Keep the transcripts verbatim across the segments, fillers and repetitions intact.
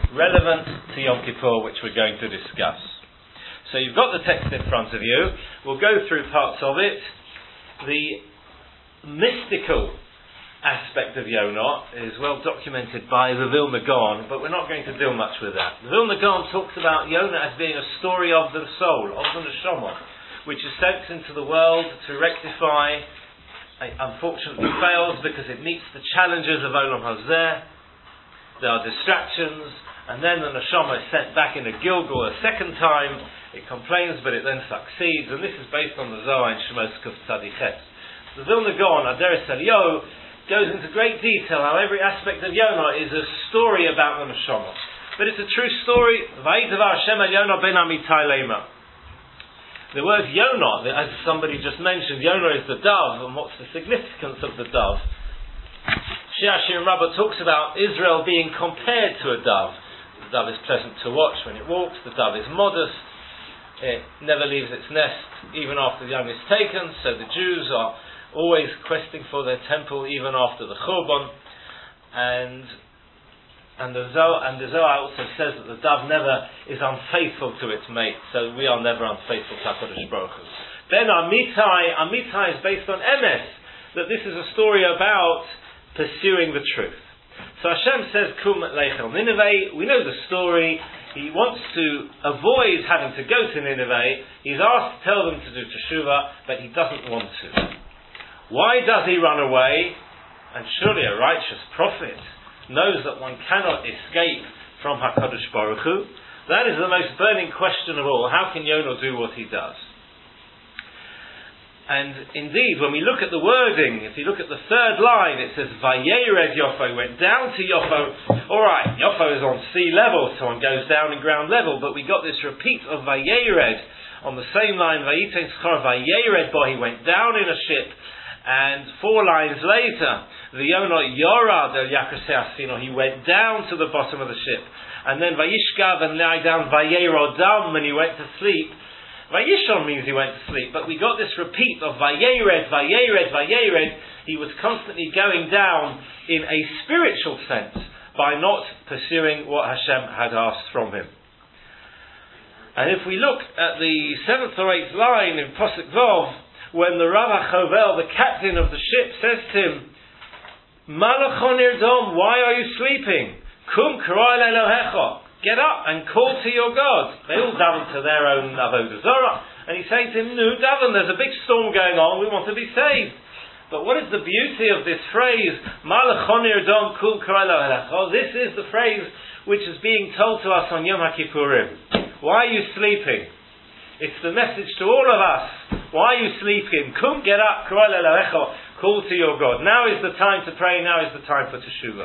relevant to Yom Kippur, which we're going to discuss. So you've got the text in front of you. We'll go through parts of it. The mystical aspect of Yonah is well documented by the Vilna Gaon, but we're not going to deal much with that. The Vilna Gaon talks about Yonah as being a story of the soul, of the neshama, which is sent into the world to rectify. It unfortunately fails because it meets the challenges of Olam Hazeh. There are distractions, and then the neshama is sent back into Gilgal a second time. It complains, but it then succeeds, and this is based on the Zohar in Shemos Kuf Tzadichet. The Vilna Gaon, Aderes Eliyahu, goes into great detail how every aspect of Yonah is a story about the neshama. But it's a true story. Vayidvar Hashem el Yonah ben Amitai lema. The word Yonah, as somebody just mentioned, Yonah is the dove, and what's the significance of the dove? Shir Hashirim Rabbah talks about Israel being compared to a dove. The dove is pleasant to watch when it walks. The dove is modest. It never leaves its nest even after the young is taken. So the Jews are always questing for their temple even after the Churban, and and the Zohar, and the Zohar also says that the dove never is unfaithful to its mate, so we are never unfaithful to HaKadosh Baruch Hu. Then Amitai, Amitai is based on Emes, that this is a story about pursuing the truth. So Hashem says, Kum Leichel Nineveh, we know the story. He wants to avoid having to go to Nineveh. He's asked to tell them to do Teshuvah, but he doesn't want to. Why does he run away? And surely a righteous prophet knows that one cannot escape from HaKadosh Baruch Hu. That is the most burning question of all. How can Yonah do what he does? And indeed, when we look at the wording, if you look at the third line, it says, Vayered Yoffo, went down to Yoffo. Alright, Yoffo is on sea level, so one goes down in ground level, but we got this repeat of Vayered on the same line, Vayiten Schor, Vayered Bo, he went down in a ship. And four lines later, the Yonah Yorad el Yakaseh Asino, he went down to the bottom of the ship. And then Vayishkav and lie down Vayerodam, and he went to sleep. Vayishon means he went to sleep, but we got this repeat of Vayered, Vayered, Vayered. He was constantly going down in a spiritual sense by not pursuing what Hashem had asked from him. And if we look at the seventh or eighth line in Posuk Vov, when the Rav HaChovel, the captain of the ship, says to him, Malachon Irdom, why are you sleeping? Kum K'roi Elohecha, get up and call to your God. They all daven to their own Avodah Zorah, and he's saying to him, No, daven, there's a big storm going on, we want to be saved. But what is the beauty of this phrase, Malachon Irdom, Kum K'roi Elohecha? This is the phrase which is being told to us on Yom HaKippurim. Why are you sleeping? It's the message to all of us. Why are you sleeping? Kum, get up, call to your God. Now is the time to pray, now is the time for Teshuvah.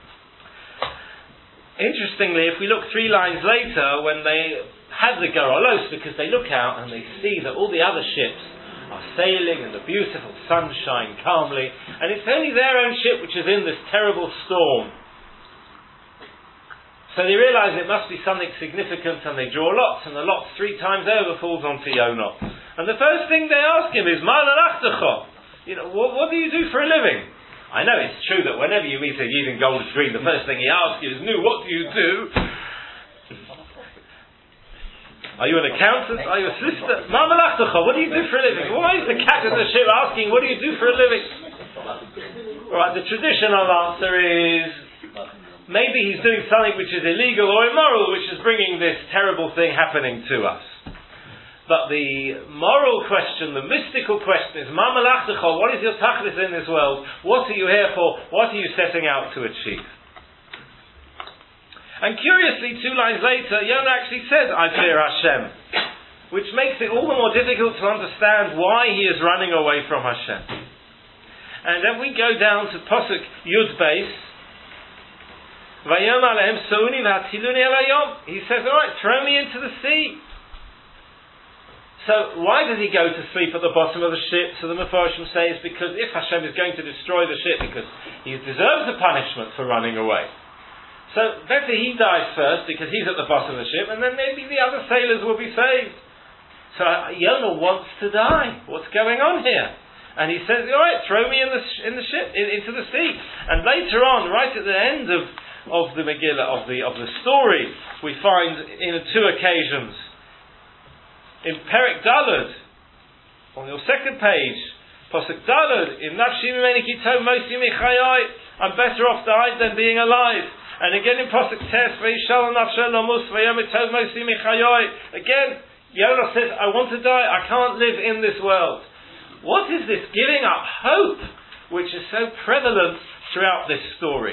Interestingly, if we look three lines later, when they have the Gorolos, because they look out and they see that all the other ships are sailing in the beautiful sunshine calmly, and it's only their own ship which is in this terrible storm. So they realise it must be something significant, and they draw lots, and the lots three times over falls onto Yonah. And the first thing they ask him is, Ma lalachtecha? You know, what, what do you do for a living? I know it's true that whenever you meet a Yid in Golders Green, the first thing he asks you is, Nu, what do you do? Are you an accountant? Are you a solicitor? Ma lalachtecha? What do you do for a living? Why is the captain of the ship asking, what do you do for a living? Alright, the traditional answer is, maybe he's doing something which is illegal or immoral, which is bringing this terrible thing happening to us. But the moral question, the mystical question is, Ma malachtecha, what is your tachlis in this world? What are you here for? What are you setting out to achieve? And curiously, two lines later, Yonah actually says, I fear Hashem, which makes it all the more difficult to understand why he is running away from Hashem. And then we go down to Posuk Yud Beis, he says, alright, throw me into the sea. So why does he go to sleep at the bottom of the ship? So the Mefarshim say it's because if Hashem is going to destroy the ship, because he deserves a punishment for running away. So better he dies first because he's at the bottom of the ship, and then maybe the other sailors will be saved. So Yonah wants to die. What's going on here? And he says, alright, throw me in the, sh- in the ship, in, into the sea. And later on, right at the end of of the Megillah, of the of the story, we find in two occasions. In Perek Daled, on your second page, Pasuk Daled, in Nafshi Mimeni Ki Tov Mosi Michayai, I'm better off died than being alive. And again in Pasuk Tes, Vayishal Nafshe Lamus Vayom Tov Mosi Michayai. Again, Yonah says, I want to die, I can't live in this world. What is this giving up hope, which is so prevalent throughout this story?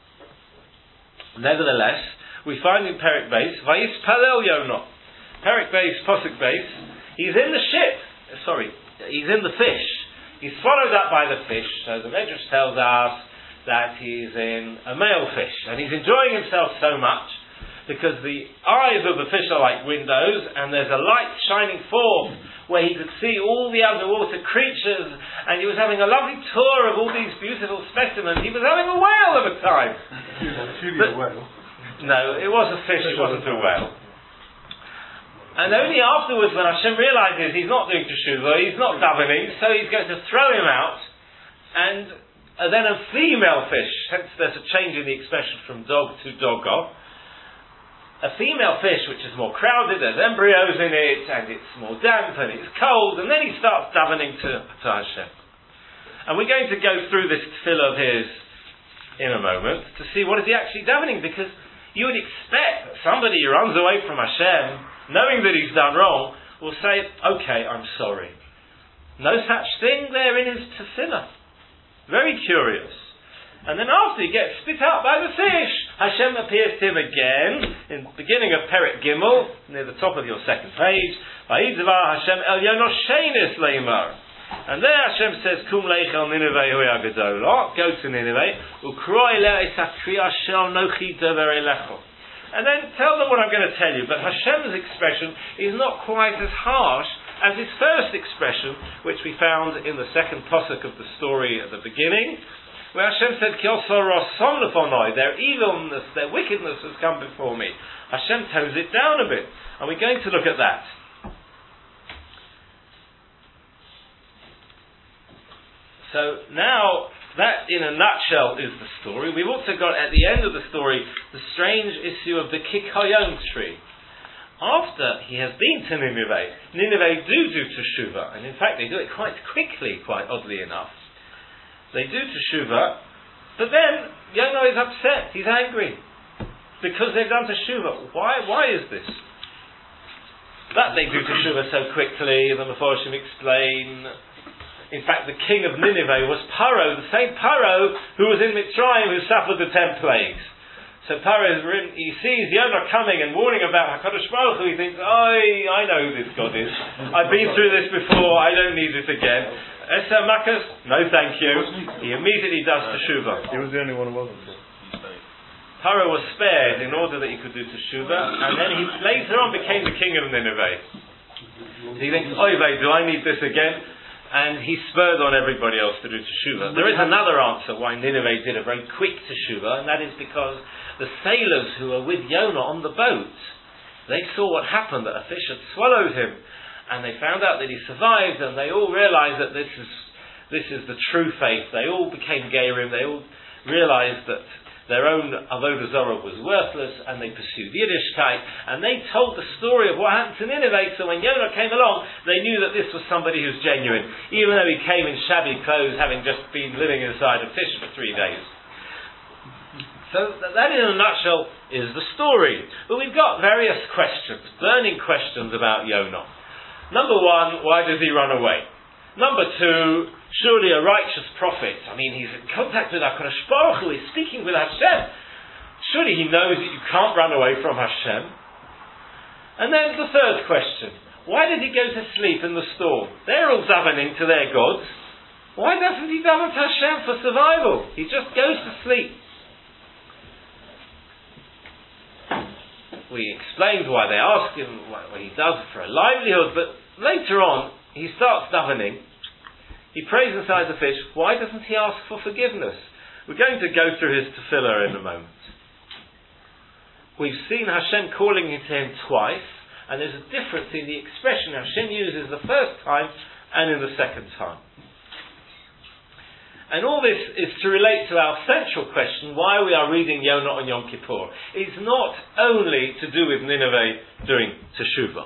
Nevertheless, we find in Perek Beis, Vayispalel Yonah. Perek Beis, Pasuk Beis, he's in the ship, sorry, he's in the fish. He's swallowed up by the fish, so the Medrash tells us that he's in a male fish, and he's enjoying himself so much, because the eyes of the fish are like windows, and there's a light shining forth where he could see all the underwater creatures, and he was having a lovely tour of all these beautiful specimens. He was having a whale of a time. But, a whale. No, it was a fish, it wasn't a whale. And only afterwards, when Hashem realizes he's not doing teshuvah, he's not davening, so he's going to throw him out, and uh, then a female fish, hence there's a change in the expression from dog to doggo. A female fish, which is more crowded, there's embryos in it, and it's more damp, and it's cold, and then he starts davening to, to Hashem. And we're going to go through this tefillah of his in a moment, to see what is he actually davening, because you would expect that somebody who runs away from Hashem, knowing that he's done wrong, will say, okay, I'm sorry. No such thing there in his tefillah. Very curious. And then after he gets spit out by the fish, Hashem appears to him again, in the beginning of Perek Gimel, near the top of your second page, Vayidvar Hashem El Yonah Sheinis Leimar. And there Hashem says, Kum leich el Nineveh hu hagadolah, go to Nineveh, ukroi le es hakriya shel nochi dover elecho. And then tell them what I'm going to tell you. But Hashem's expression is not quite as harsh as his first expression, which we found in the second posuk of the story at the beginning, where Hashem said, their evilness, their wickedness has come before me. Hashem tones it down a bit. And we're going to look at that. So now, that in a nutshell is the story. We've also got at the end of the story the strange issue of the Kikayon tree. After he has been to Nineveh, Nineveh do do teshuvah, and in fact they do it quite quickly, quite oddly enough. They do teshuvah, but then Yonah is upset, he's angry, because they've done teshuvah. Why, why is this? That they do teshuvah so quickly, the Meforshim explain. In fact, the king of Nineveh was Paro, the same Paro who was in Mitzrayim, who suffered the ten plagues. So Paro, he sees Yonah coming and warning about HaKadosh Baruch Hu. He thinks, oh, I know who this God is. I've been through this before, I don't need it again. Eser Makas, no thank you. He immediately does teshuvah. He was the only one who wasn't. Paro was spared in order that he could do teshuvah, and then he later on became the king of Nineveh. So he thinks, oy vey, do I need this again? And he spurred on everybody else to do teshuvah. There is another answer why Nineveh did a very quick teshuvah, and that is because the sailors who were with Yonah on the boat, they saw what happened, that a fish had swallowed him, and they found out that he survived, and they all realized that this is this is the true faith. They all became Gerim, they all realized that their own Avodah Zarah was worthless, and they pursued Yiddishkeit, and they told the story of what happened to Nineveh. So when Yonah came along, they knew that this was somebody who's genuine, even though he came in shabby clothes, having just been living inside a fish for three days. So that in a nutshell is the story. But we've got various questions, burning questions about Yonah. Number one, why does he run away? Number two, surely a righteous prophet, I mean, he's in contact with HaKadosh Baruch Hu, he's speaking with Hashem. Surely he knows that you can't run away from Hashem. And then the third question, why did he go to sleep in the storm? They're all davening to their gods. Why doesn't he daven to Hashem for survival? He just goes to sleep. We explained why they asked him what he does for a livelihood, but later on, he starts davening, he prays inside the fish. Why doesn't he ask for forgiveness? We're going to go through his tefillah in a moment. We've seen Hashem calling to him twice, and there's a difference in the expression Hashem uses the first time and in the second time. And all this is to relate to our central question, why we are reading Yonah on Yom Kippur. It's not only to do with Nineveh doing Teshuvah.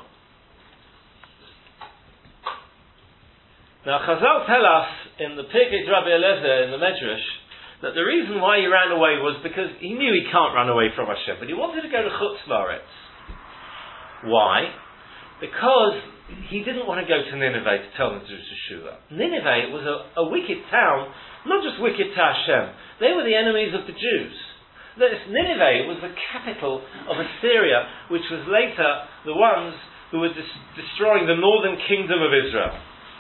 Now Chazal tell us in the Pirkei Rabbi Eliezer in the Medrash that the reason why he ran away was because he knew he can't run away from Hashem, but he wanted to go to Chutz La'aretz. Why? Because he didn't want to go to Nineveh to tell them to do Teshuvah. Nineveh was a, a wicked town, not just wicked to Hashem. They were the enemies of the Jews. This Nineveh was the capital of Assyria, which was later the ones who were dis- destroying the northern kingdom of Israel.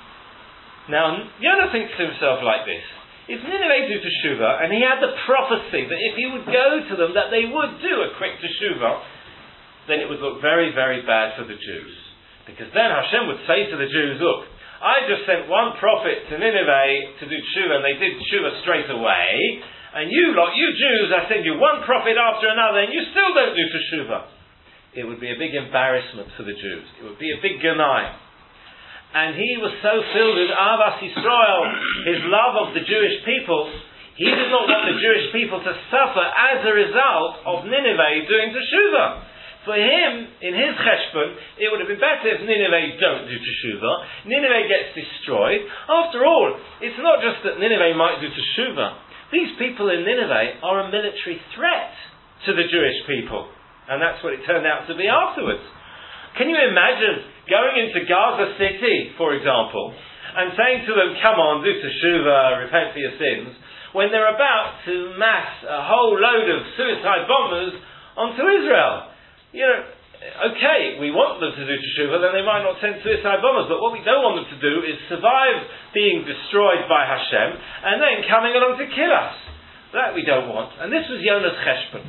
Now, Yonah thinks to himself like this. If Nineveh do Teshuvah, and he had the prophecy that if he would go to them, that they would do a quick Teshuvah, then it would look very, very bad for the Jews. Because then Hashem would say to the Jews, look, I just sent one prophet to Nineveh to do Teshuvah, and they did Teshuvah straight away, and you lot, you Jews, I send you one prophet after another, and you still don't do Teshuvah. It would be a big embarrassment for the Jews. It would be a big ganai. And he was so filled with Avas Yisrael, his love of the Jewish people, he did not want the Jewish people to suffer as a result of Nineveh doing Teshuvah. For him, in his cheshbon, it would have been better if Nineveh don't do Teshuvah. Nineveh gets destroyed. After all, it's not just that Nineveh might do Teshuvah. These people in Nineveh are a military threat to the Jewish people. And that's what it turned out to be afterwards. Can you imagine going into Gaza City, for example, and saying to them, come on, do Teshuvah, repent for your sins, when they're about to mass a whole load of suicide bombers onto Israel? You know, okay, we want them to do Teshuvah, then they might not send suicide bombers, but what we don't want them to do is survive being destroyed by Hashem, and then coming along to kill us. That we don't want. And this was Yonah's cheshbon.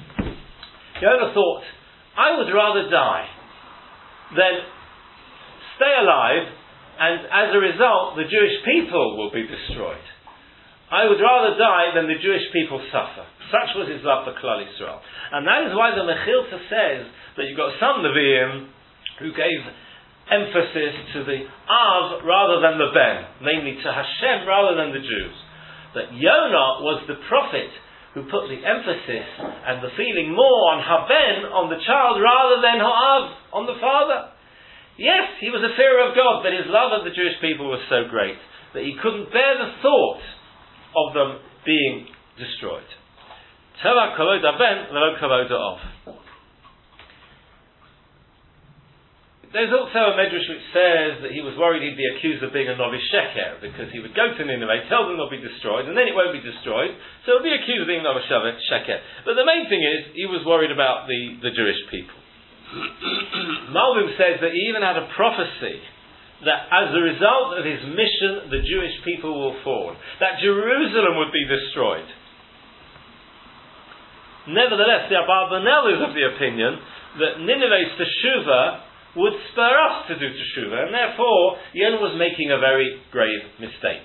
Yonah thought, I would rather die than stay alive, and as a result, the Jewish people will be destroyed. I would rather die than the Jewish people suffer. Such was his love for Klal Yisrael. And that is why the Mechilta says that you've got some Nevi'im who gave emphasis to the Av rather than the Ben, namely to Hashem rather than the Jews. That Yonah was the prophet who put the emphasis and the feeling more on Haben, on the child, rather than Ha'av, on the father. Yes, he was a fearer of God, but his love of the Jewish people was so great that he couldn't bear the thought of them being destroyed. Teva kavod haben v'lo kavod ha'av. There's also a medrash which says that he was worried he'd be accused of being a novice sheker, because he would go to Nineveh, tell them they'll be destroyed, and then it won't be destroyed, so he'll be accused of being a novice sheker. But the main thing is, he was worried about the, the Jewish people. Malbim says that he even had a prophecy that as a result of his mission, the Jewish people will fall, that Jerusalem would be destroyed. Nevertheless, the Abarbanel is of the opinion that Nineveh's teshuvah would spur us to do teshuvah, and therefore Yonah was making a very grave mistake.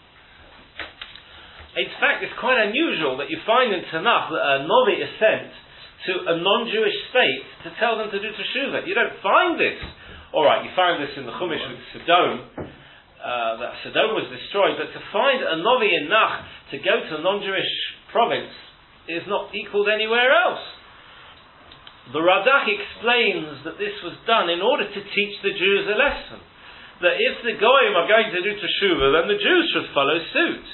In fact, it's quite unusual that you find in Tanakh that a Novi is sent to a non-Jewish state to tell them to do teshuvah. You don't find this. Alright, you find this in the Chumash with Sodom, uh, that Sodom was destroyed, but to find a Novi in Nach to go to a non-Jewish province is not equaled anywhere else. The Radak explains that this was done in order to teach the Jews a lesson. That if the Goyim are going to do teshuvah, then the Jews should follow suit.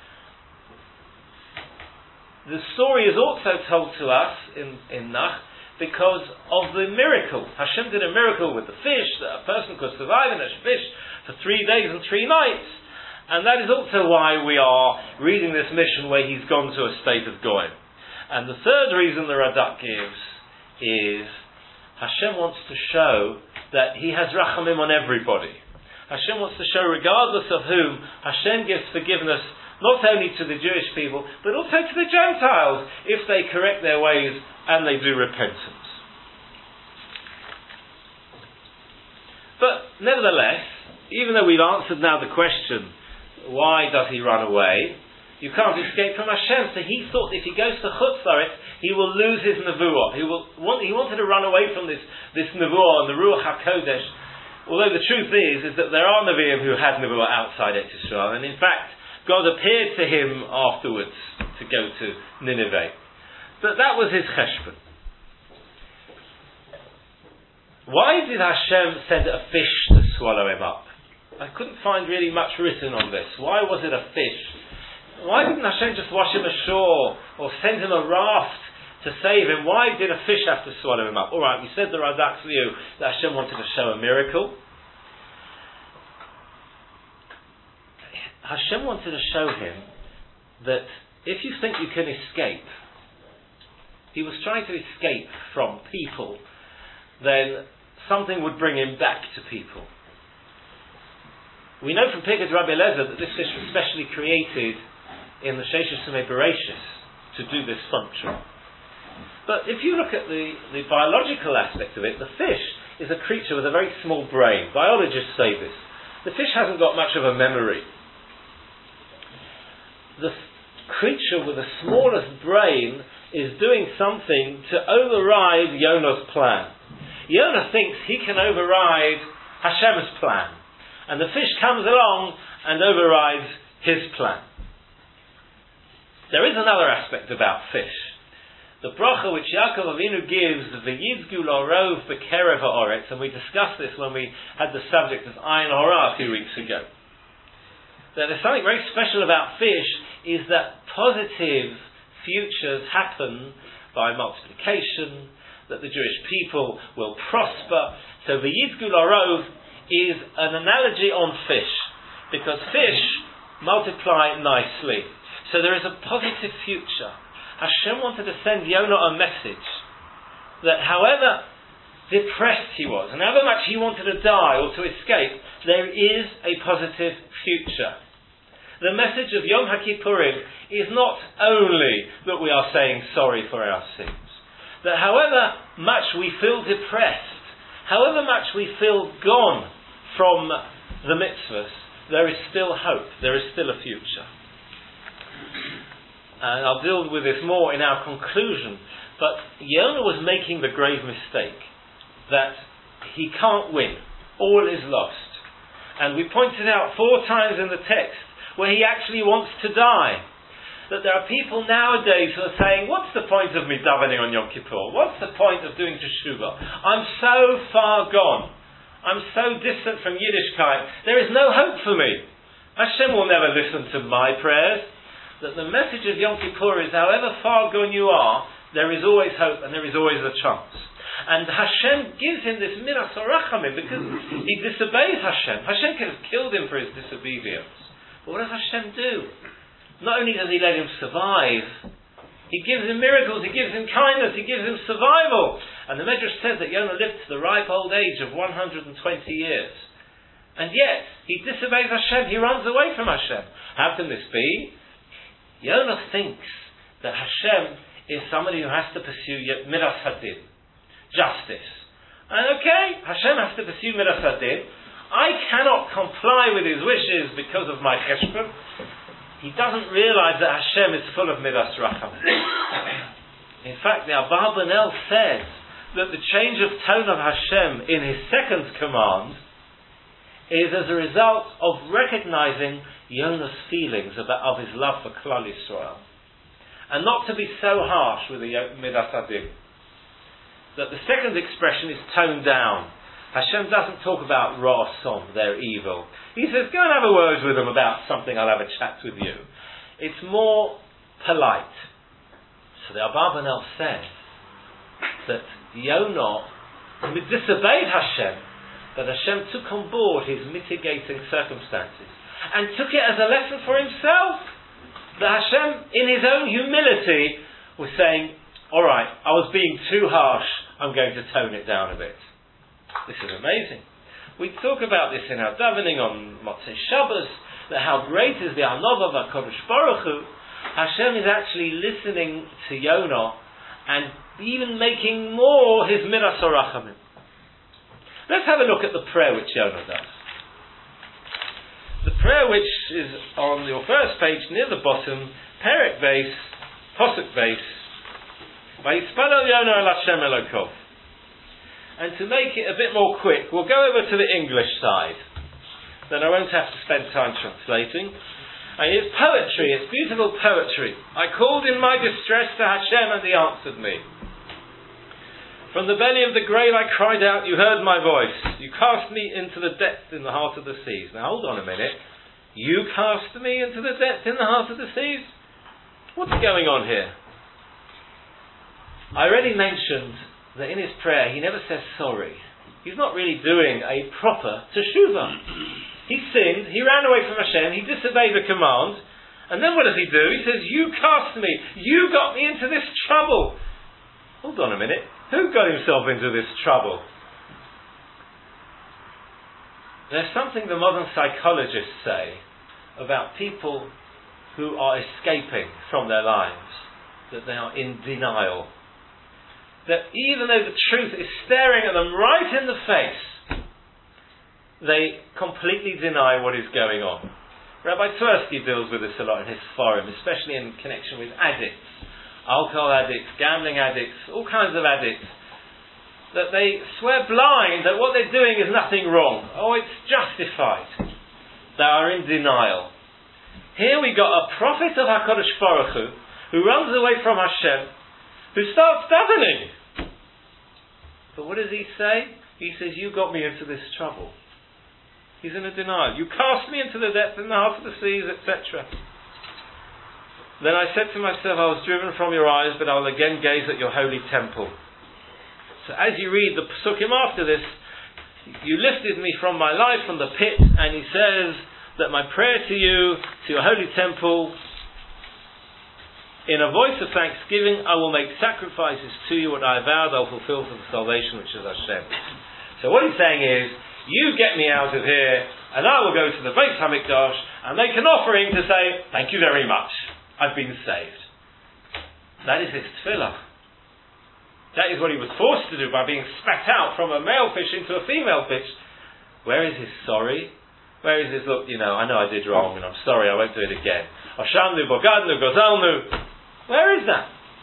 The story is also told to us in, in Nach because of the miracle. Hashem did a miracle with the fish, that a person could survive in a fish for three days and three nights. And that is also why we are reading this mission where he's gone to a state of Goyim. And the third reason the Radak gives is Hashem wants to show that He has rachamim on everybody. Hashem wants to show, regardless of whom, Hashem gives forgiveness not only to the Jewish people, but also to the Gentiles, if they correct their ways and they do repentance. But nevertheless, even though we've answered now the question, why does he run away? You can't escape from Hashem. So he thought if he goes to Chutz La'aretz, he will lose his nevuah. He will want, he wanted to run away from this this nevuah and the Ruach HaKodesh. Although the truth is, is that there are Nevi'im who had nevuah outside Eretz Yisrael, and in fact, God appeared to him afterwards to go to Nineveh. But that was his cheshbon. Why did Hashem send a fish to swallow him up? I couldn't find really much written on this. Why was it a fish? Why didn't Hashem just wash him ashore or send him a raft to save him? Why did a fish have to swallow him up? Alright, we said the Razak's view that Hashem wanted to show a miracle. Hashem wanted to show him that if you think you can escape, he was trying to escape from people, then something would bring him back to people. We know from Pirkei Rabbi Eliezer that this fish was specially created in the Sheishes Sumei Bereshis to do this function. But if you look at the, the biological aspect of it, the fish is a creature with a very small brain. Biologists say this. The fish hasn't got much of a memory. The f- creature with the smallest brain is doing something to override Yonah's plan. Yonah thinks he can override Hashem's plan. And the fish comes along and overrides his plan. There is another aspect about fish. The bracha which Yaakov Avinu gives, V'yidzgu l'orov b'kerev ha'oretz, and we discussed this when we had the subject of Ayin Hora a few weeks ago. That there's something very special about fish is that positive futures happen by multiplication, that the Jewish people will prosper. So V'yidzgu l'orov is an analogy on fish, because fish multiply nicely. So there is a positive future. Hashem wanted to send Yonah a message that however depressed he was, and however much he wanted to die or to escape, there is a positive future. The message of Yom HaKippurim is not only that we are saying sorry for our sins, that however much we feel depressed, however much we feel gone from the mitzvahs, there is still hope, there is still a future. And I'll deal with this more in our conclusion, but Yonah was making the grave mistake that he can't win, all is lost. And we pointed out four times in the text where he actually wants to die. That there are people nowadays who are saying, what's the point of me davening on Yom Kippur? What's the point of doing teshuvah? I'm so far gone. I'm so distant from Yiddishkeit. There is no hope for me. Hashem will never listen to my prayers. That the message of Yom Kippur is, however far gone you are, there is always hope and there is always a chance. And Hashem gives him this minas harachamim because he disobeys Hashem. Hashem could have killed him for his disobedience. But what does Hashem do? Not only does he let him survive, he gives him miracles, he gives him kindness, he gives him survival. And the Medrash says that Yonah lived to the ripe old age of one hundred twenty years. And yet, he disobeys Hashem, he runs away from Hashem. How can this be? Yonah thinks that Hashem is somebody who has to pursue midas hadin, justice. And okay, Hashem has to pursue midas hadin. I cannot comply with his wishes because of my cheshbon. He doesn't realize that Hashem is full of midas racham. In fact, the Abarbanel says that the change of tone of Hashem in his second command is as a result of recognizing Yonah's feelings about of his love for Klal Yisrael, and not to be so harsh with the midas hadin. That the second expression is toned down. Hashem doesn't talk about ra'asom, they're evil. He says, go and have a word with them about something, I'll have a chat with you. It's more polite. So the Abarbanel says that Yonah disobeyed Hashem, that Hashem took on board his mitigating circumstances and took it as a lesson for himself. That Hashem, in his own humility, was saying, alright, I was being too harsh, I'm going to tone it down a bit. This is amazing. We talk about this in our davening on Motzei Shabbos, that how great is the Anova v'Kodesh Baruch Hu. Hashem is actually listening to Yonah and even making more his minas harachamim. Let's have a look at the prayer which Yonah does. The prayer which is on your first page near the bottom, Perek Beis, Posuk Beis, Vayispadal Yonah el Hashem Elokov. And to make it a bit more quick, we'll go over to the English side. Then I won't have to spend time translating. And it's poetry, it's beautiful poetry. I called in my distress to Hashem and He answered me. From the belly of the grave I cried out, you heard my voice. You cast me into the depth in the heart of the seas. Now hold on a minute. You cast me into the depth in the heart of the seas? What's going on here? I already mentioned that in his prayer he never says sorry. He's not really doing a proper teshuvah. He sinned, he ran away from Hashem, he disobeyed the command, and then what does he do? He says, you cast me, you got me into this trouble. Hold on a minute, who got himself into this trouble? There's something the modern psychologists say about people who are escaping from their lives, that they are in denial. That even though the truth is staring at them right in the face, they completely deny what is going on. Rabbi Twersky deals with this a lot in his forum, especially in connection with addicts, alcohol addicts, gambling addicts, all kinds of addicts, that they swear blind that what they're doing is nothing wrong. Oh, it's justified. They are in denial. Here we got a prophet of HaKadosh Baruch Hu, who runs away from Hashem, who starts davening. But what does he say? He says, you got me into this trouble. He's in a denial. You cast me into the depth and the heart of the seas, et cetera. Then I said to myself, I was driven from your eyes, but I will again gaze at your holy temple. So as you read the Psukim after this, you lifted me from my life, from the pit, and he says that my prayer to you, to your holy temple, in a voice of thanksgiving, I will make sacrifices to you. What I vowed, I will fulfill for the salvation which is Hashem. So what he's saying is, you get me out of here, and I will go to the Beit HaMikdash and make an offering to say, thank you very much, I've been saved. That is his tefillah. That is what he was forced to do by being spat out from a male fish into a female fish. Where is his sorry? Where is his, look, you know, I know I did wrong and I'm sorry, I won't do it again. Oshamnu, Bogadnu, Gozalnu. Where is that?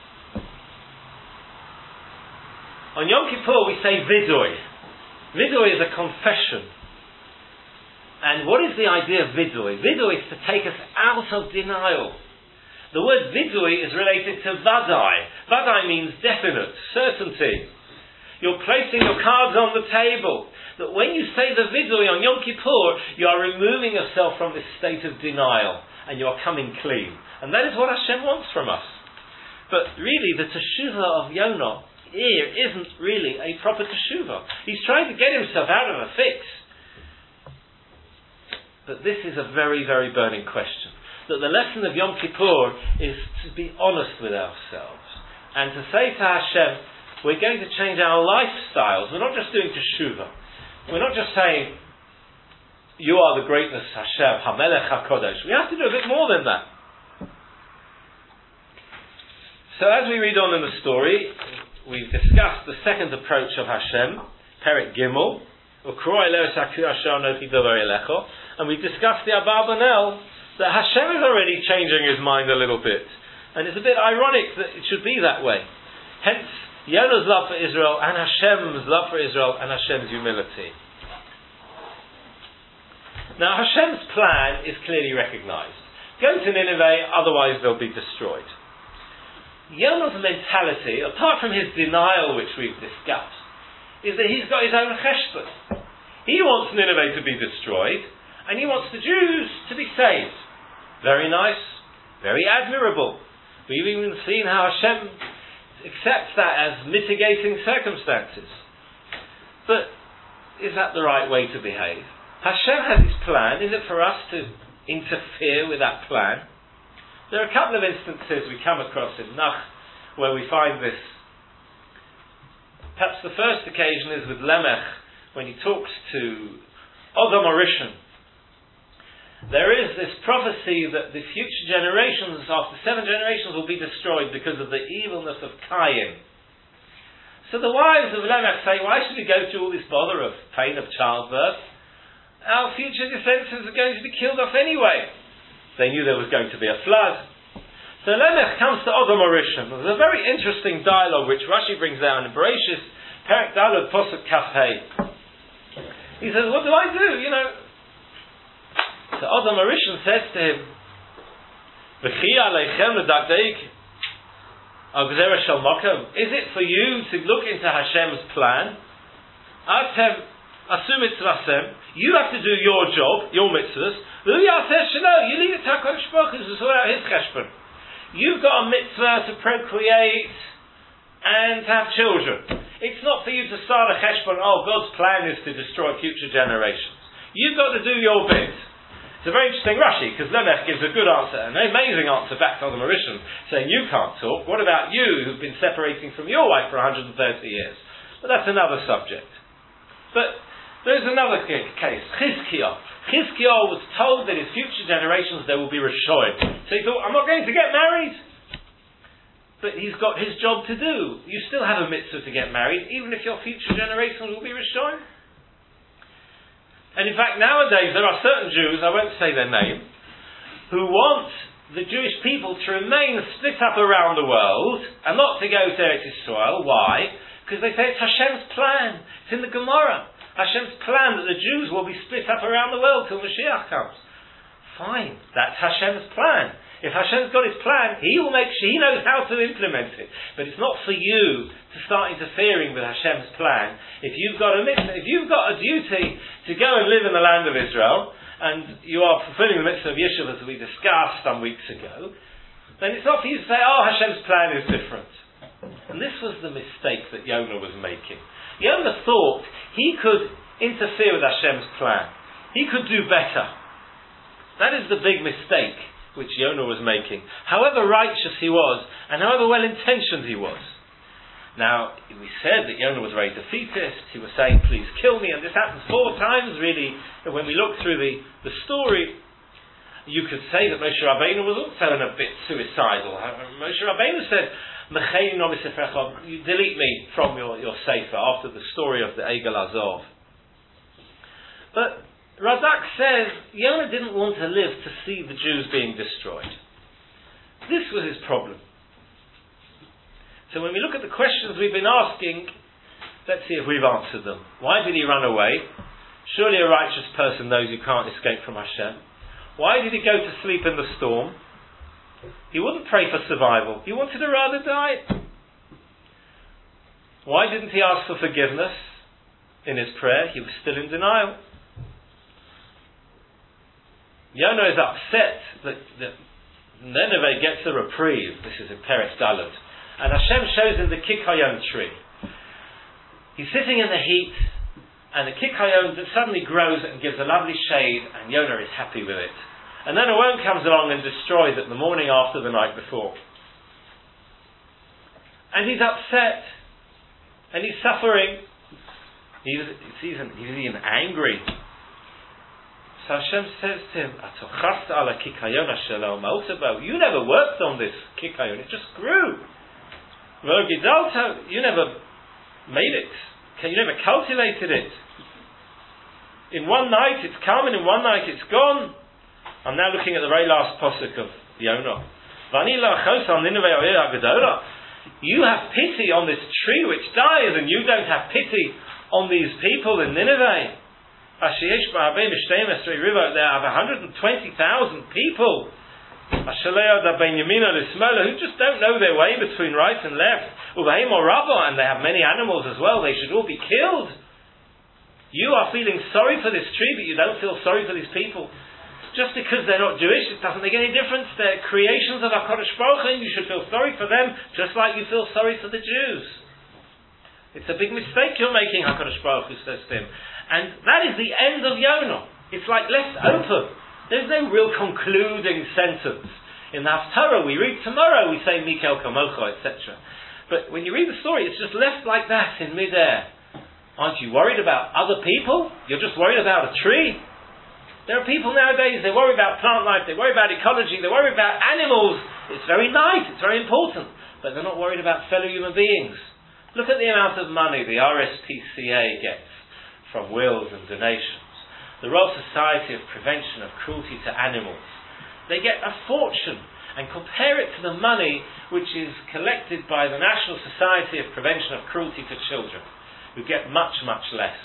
On Yom Kippur we say Vidoy. Vidoy is a confession. And what is the idea of Vidoy? Vidoy is to take us out of denial. The word Vidoy is related to Vadai. Vadai means definite, certainty. You're placing your cards on the table. That when you say the Vidoy on Yom Kippur, you are removing yourself from this state of denial. And you are coming clean. And that is what Hashem wants from us. But really, the teshuvah of Yonah here isn't really a proper teshuvah. He's trying to get himself out of a fix. But this is a very, very burning question. That the lesson of Yom Kippur is to be honest with ourselves. And to say to Hashem, we're going to change our lifestyles. We're not just doing teshuvah. We're not just saying, you are the greatness, Hashem, HaMelech HaKodesh. We have to do a bit more than that. So as we read on in the story, we've discussed the second approach of Hashem, Perek Gimel, and we discussed the Abarbanel, that Hashem is already changing his mind a little bit. And it's a bit ironic that it should be that way. Hence, Yonah's love for Israel, and Hashem's love for Israel, and Hashem's humility. Now Hashem's plan is clearly recognized. Go to Nineveh, otherwise they'll be destroyed. Yonah's mentality, apart from his denial which we've discussed, is that he's got his own cheshbon. He wants Nineveh to be destroyed, and he wants the Jews to be saved. Very nice, very admirable. We've even seen how Hashem accepts that as mitigating circumstances. But is that the right way to behave? Hashem has his plan. Is it for us to interfere with that plan? There are a couple of instances we come across in Nach where we find this. Perhaps the first occasion is with Lemech when he talks to Odom Arishon. There is this prophecy that the future generations, after seven generations, will be destroyed because of the evilness of Cain. So the wives of Lemech say, why should we go through all this bother of pain of childbirth? Our future descendants are going to be killed off anyway. They knew there was going to be a flood. So Lemech comes to Odom Arishon. There's a very interesting dialogue which Rashi brings down in Bereshis, Perek Daled Posuk Kaf Hey. He says, what do I do? You know. So Odom Arishon says to him, Is it for you to look into Hashem's plan? You have to do your job, your mitzvahs. You leave it to HaKadosh Baruch Hu to sort out his cheshbon. You've got a mitzvah to procreate and to have children. It's not for you to start a cheshbon, oh, God's plan is to destroy future generations. You've got to do your bit. It's a very interesting Rashi, because Lemech gives a good answer, an amazing answer back to the Mauritian, saying you can't talk. What about you, who've been separating from your wife for one hundred thirty years? But that's another subject. But there's another case, Chizkiah. Chizkiah was told that his future generations there will be Rishoim. So he thought, I'm not going to get married. But he's got his job to do. You still have a mitzvah to get married, even if your future generations will be Rishoim. And in fact, nowadays there are certain Jews, I won't say their name, who want the Jewish people to remain split up around the world and not to go to Eretz Yisrael. Why? Because they say it's Hashem's plan. It's in the Gemara. Hashem's plan that the Jews will be split up around the world till Mashiach comes. Fine, that's Hashem's plan. If Hashem's got his plan, he will make sure he knows how to implement it. But it's not for you to start interfering with Hashem's plan. If you've got a mitzvah, if you've got a duty to go and live in the land of Israel, and you are fulfilling the mitzvah of Yeshiva as we discussed some weeks ago, then it's not for you to say, oh, Hashem's plan is different. And this was the mistake that Yonah was making. Yonah thought he could interfere with Hashem's plan. He could do better. That is the big mistake which Yonah was making. However righteous he was, and however well-intentioned he was. Now, we said that Yonah was very defeatist. He was saying, please kill me, and this happens four times, really. And when we look through the, the story, you could say that Moshe Rabbeinu was also in a bit suicidal. Moshe Rabbeinu said, you delete me from your, your sefer after the story of the Egel Azov. But Radak says Yonah didn't want to live to see the Jews being destroyed. This was his problem. So when we look at the questions we've been asking, let's see if we've answered them. Why did he run away? Surely a righteous person knows you can't escape from Hashem. Why did he go to sleep in the storm? He wouldn't pray for survival. He wanted to rather die. Why didn't he ask for forgiveness in his prayer? He was still in denial. Yonah is upset that, that Nineveh gets a reprieve. This is in Peretz Dalet. And Hashem shows him the Kikayon tree. He's sitting in the heat, and the Kikayon suddenly grows and gives a lovely shade, and Yonah is happy with it. And then a worm comes along and destroys it the morning after the night before. And he's upset, and he's suffering. He's, he's, even, he's even angry. So Hashem says to him, you never worked on this kikayon, it just grew. You never made it. You never cultivated it. In one night it's come, and in one night it's gone. I'm now looking at the very last posuk of Yonah. You have pity on this tree which dies, and you don't have pity on these people in Nineveh. There are one hundred twenty thousand people who just don't know their way between right and left. And they have many animals as well. They should all be killed. You are feeling sorry for this tree, but you don't feel sorry for these people. Just because they're not Jewish, it doesn't make any difference. They're creations of HaKadosh Baruch Hu, and you should feel sorry for them, just like you feel sorry for the Jews. It's a big mistake you're making, HaKadosh Baruch Hu says to him. And that is the end of Yonah. It's like left open. There's no real concluding sentence. In the Haftarah we read tomorrow, we say Mikel Kamocho, et cetera. But when you read the story, it's just left like that in midair. Aren't you worried about other people? You're just worried about a tree? There are people nowadays, they worry about plant life, they worry about ecology, they worry about animals. It's very nice, it's very important. But they're not worried about fellow human beings. Look at the amount of money the R S P C A gets from wills and donations. The Royal Society of Prevention of Cruelty to Animals. They get a fortune, and compare it to the money which is collected by the National Society of Prevention of Cruelty to Children, who get much, much less.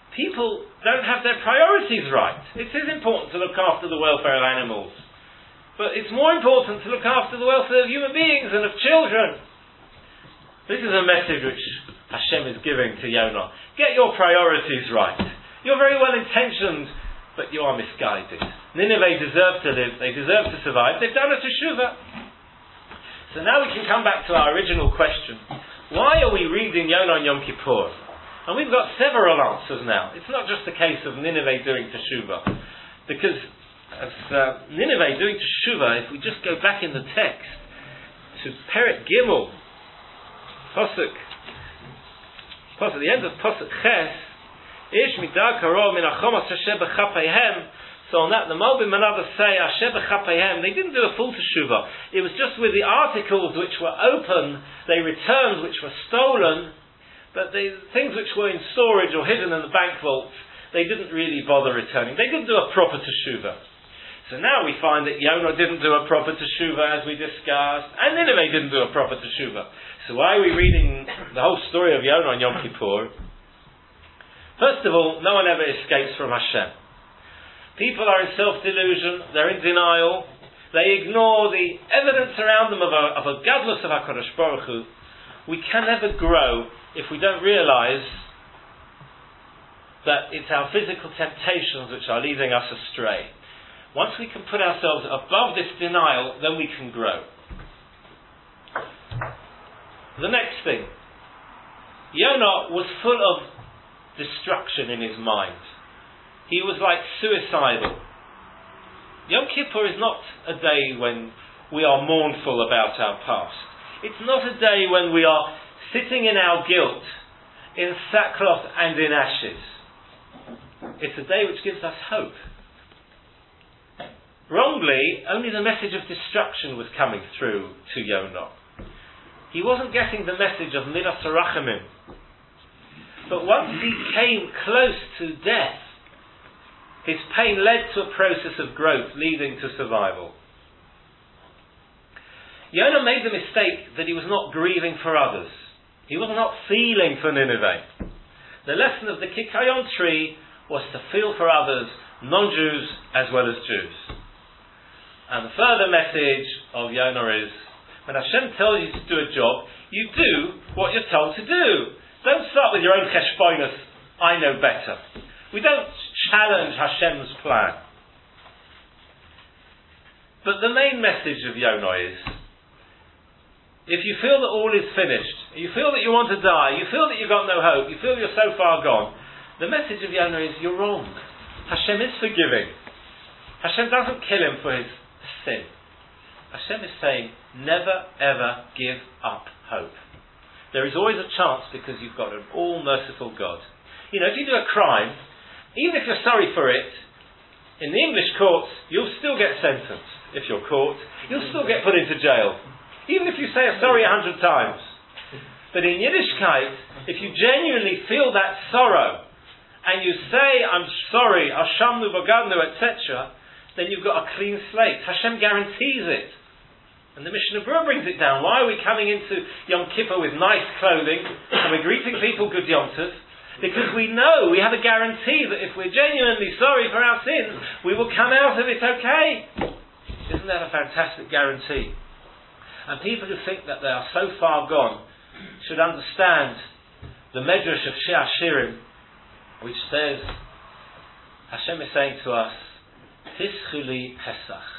People don't have their priorities right. It is important to look after the welfare of animals. But it's more important to look after the welfare of human beings and of children. This is a message which Hashem is giving to Yonah. Get your priorities right. You're very well intentioned, but you are misguided. Nineveh deserve to live, they deserve to survive, they've done a teshuvah. So now we can come back to our original question. Why are we reading Yonah on Yom Kippur? And we've got several answers now. It's not just a case of Nineveh doing teshuvah. Because as uh, Nineveh doing teshuvah, if we just go back in the text to Perek Gimel, Pasuk, Pasuk, the end of Pasuk Ches, Ish midar karo min achomas Hashem b'chapeihem. So on that, the Malbim and others say Hashem b'chapeihem. They didn't do a full teshuvah. It was just with the articles which were open, they returned which were stolen, but the things which were in storage or hidden in the bank vaults, they didn't really bother returning. They didn't do a proper teshuvah. So now we find that Yonah didn't do a proper teshuvah, as we discussed, and Nineveh didn't do a proper teshuvah. So why are we reading the whole story of Yonah on Yom Kippur? First of all, no one ever escapes from Hashem. People are in self-delusion, they're in denial, they ignore the evidence around them of a, of a gadlus of HaKadosh Baruch Hu. We can never grow if we don't realise that it's our physical temptations which are leading us astray. Once we can put ourselves above this denial, then we can grow. The next thing, Yonah was full of destruction in his mind. He was like suicidal. Yom Kippur is not a day when we are mournful about our past. It's not a day when we are sitting in our guilt, in sackcloth and in ashes. It's a day which gives us hope. Wrongly, only the message of destruction was coming through to Yonah. He wasn't getting the message of Midas Harachamim. But once he came close to death, his pain led to a process of growth leading to survival. Yonah made the mistake that he was not grieving for others. He was not feeling for Nineveh. The lesson of the Kikayon tree was to feel for others, non-Jews as well as Jews. And the further message of Yonah is, when Hashem tells you to do a job, you do what you're told to do. Don't start with your own cheshbonos, I know better. We don't challenge Hashem's plan. But the main message of Yonah is, if you feel that all is finished, you feel that you want to die, you feel that you've got no hope, you feel you're so far gone, the message of Yonah is, you're wrong. Hashem is forgiving. Hashem doesn't kill him for his sin. Hashem is saying, never ever give up hope. There is always a chance because you've got an all-merciful God. You know, if you do a crime, even if you're sorry for it, in the English courts, you'll still get sentenced. If you're caught, you'll still get put into jail. Even if you say a sorry a hundred times. But in Yiddishkeit, if you genuinely feel that sorrow, and you say, I'm sorry, Hashamnu Bagadnu, et cetera, then you've got a clean slate. Hashem guarantees it. And the Mishnah Berurah brings it down. Why are we coming into Yom Kippur with nice clothing, and we're greeting people good Yom Tov? Because we know, we have a guarantee that if we're genuinely sorry for our sins, we will come out of it okay. Isn't that a fantastic guarantee? And people who think that they are so far gone should understand the Medrash of Shir Hashirim, which says, Hashem is saying to us, Tischuli Pesach,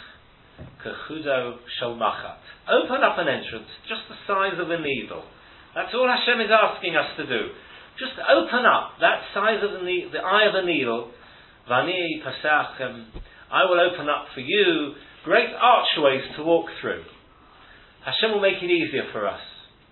Kechudo Shalmachat. Open up an entrance, just the size of a needle. That's all Hashem is asking us to do. Just open up that size of the, ne- the eye of a needle. Vani Pesach, I will open up for you great archways to walk through. Hashem will make it easier for us.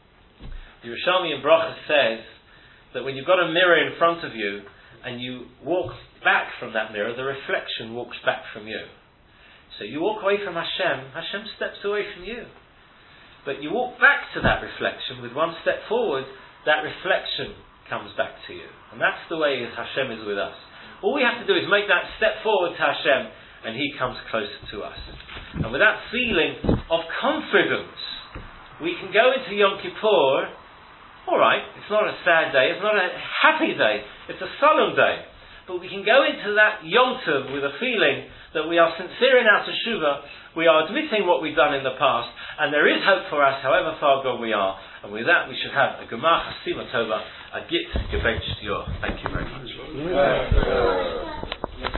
The Yerushalmi in Bracha says that when you've got a mirror in front of you and you walk back from that mirror, the reflection walks back from you. So you walk away from Hashem, Hashem steps away from you. But you walk back to that reflection with one step forward, that reflection comes back to you. And that's the way Hashem is with us. All we have to do is make that step forward to Hashem, and He comes closer to us. And with that feeling of confidence, we can go into Yom Kippur. Alright, it's not a sad day, it's not a happy day, it's a solemn day. but we can go into that Yom Tov with a feeling that we are sincere in our teshuvah, we are admitting what we've done in the past, and there is hope for us, however far gone we are. And with that, we should have a Gemach Sima Tova, a Git Gebench Yor. Thank you very much.